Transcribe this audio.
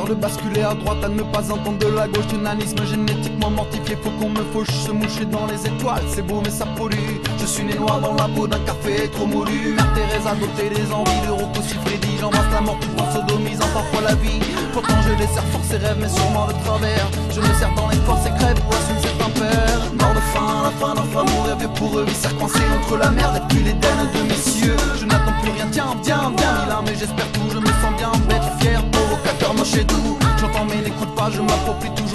de basculer à droite, à ne pas entendre de la gauche. Tunanisme génétiquement mortifié, faut qu'on me fauche. Se moucher dans les étoiles, c'est beau mais ça pollue. Je suis né noir dans la peau d'un café trop moulu. Mère Thérèse a doté des envies de Rocco Siffredi. J'embrasse la mort tout en sodomisant parfois la vie. Pourtant je les sers force et rêve, mais sûrement de travers. Je me sers dans les forces et crève pour assumer cet impair. Mort de faim, la fin d'un femme, mourir vieux pour eux. Viscère coincé entre la merde et puis l'Éden de messieurs. Je n'attends plus rien, tiens, bien, Milan, mais j'espère tout. Je me sens bien, bête, fier, provocateur, moche et doux. J'entends mais n'écoute pas, je m'approprie tout